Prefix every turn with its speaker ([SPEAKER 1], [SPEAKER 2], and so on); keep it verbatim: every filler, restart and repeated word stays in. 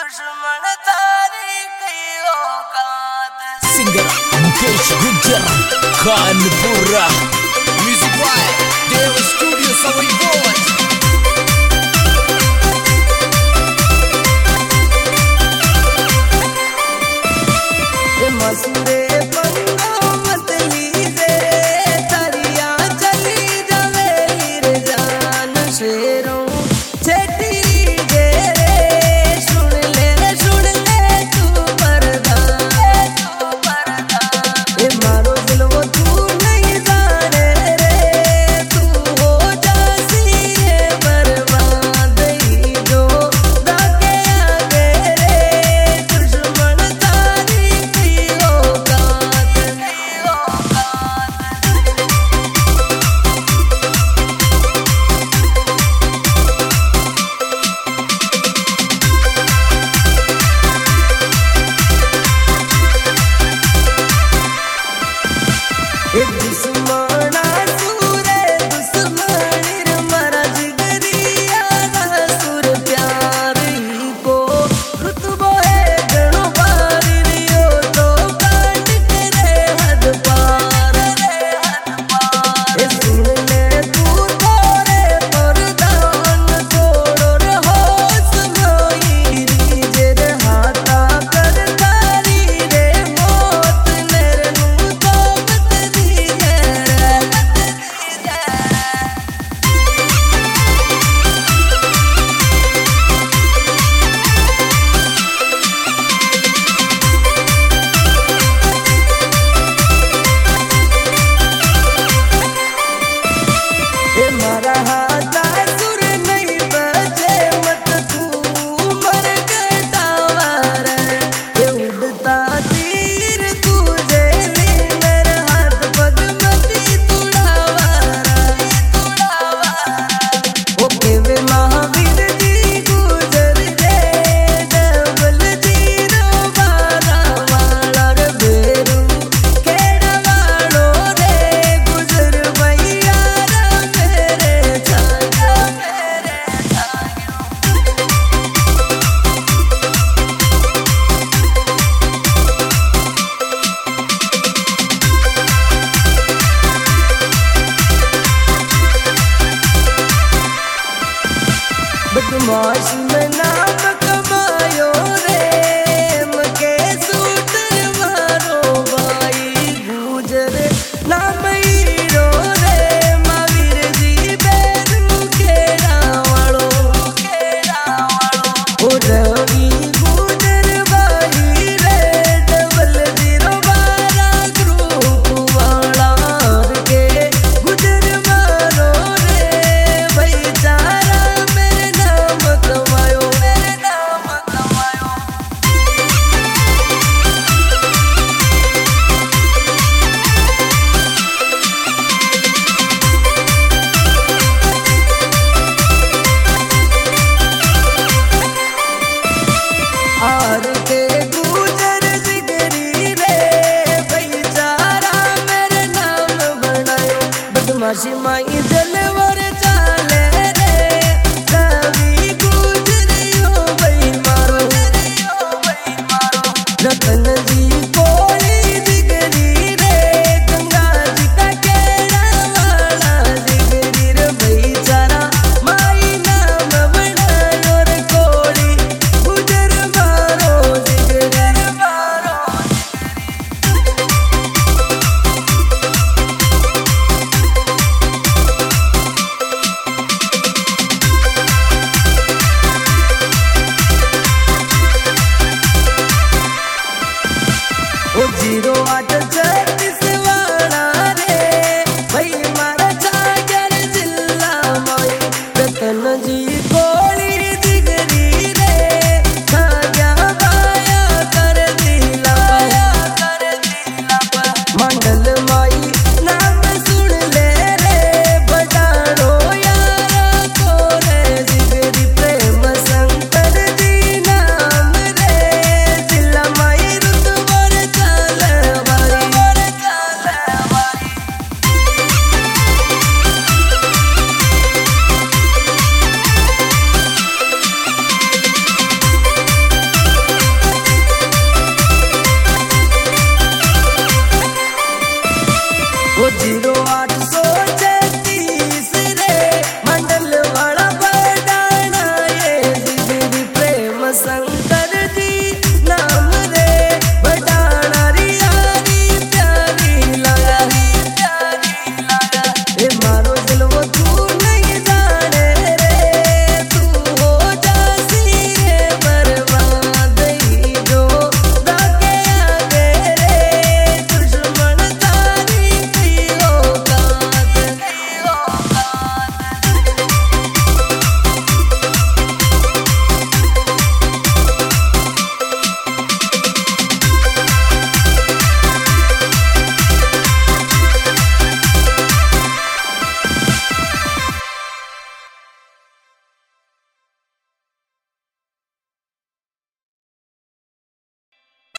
[SPEAKER 1] दुश्मन तारी कई औकात।
[SPEAKER 2] Singer Mukesh Gujjar Kanpura music by Dev studio सवई बोज।
[SPEAKER 1] मसूरे पंगा मत लीजे तरिया चली जावे हीर जान शेरों छेटी लीजे सुन ले सुन ले तू परदान तू परदान ए मारो दिल वो तू नहीं जाने रे तू हो जासी ये बर्बाद ही जो दाके आगे रे दुश्मन तारी दुश्मना सूरे दुश्मनी मरा जिगरिया सुर प्यार ही को रुतबो है गणो पार रियो तो काट करे हद पार रे हद पार सुन ले तू तोरे परदान छोड़ो रे होश मोई रीजे हाथा कर तारी रे मौत मेरे नू तो मारा हाथ सुर नहीं बजे मत तू मर गया वार ये उड़ता तीर तुझे मेरे हाथ पग मती तुड़ावारा तुड़ावारा ओके वे महावीर जी गुजर दे डबल जीरो बारा वाला रे बेरू केड़ा वालो रे गुजर भैया मेरे जागा मेरे जागा। बदमाश में नाम कमायो रे मके सूटर मारो भाई गुजर नाम हीरो रे महावीर जी बेरू केड़ा वालो केड़ा वालो ओ रवि गुजर भाई रे डबल जीरो बारा ग्रुप वाला के गुजर मारो रे भाईचारा मेरे नाम कमायो मेरे नाम कमायो। आर के गुजर जिगरी रे भाईचारा मेरे नाम बनायो बदमाशी माई जलवर चाले रे कभी गुजरियो भाई मारो रतन जी कोई जिगरी रे गंगा जी का केड़ा वाला जिगरी रे भाईचारा माई नाम बनायो रे कोड़ी गुजर मारो जिगर मारो जिगरी। शंकर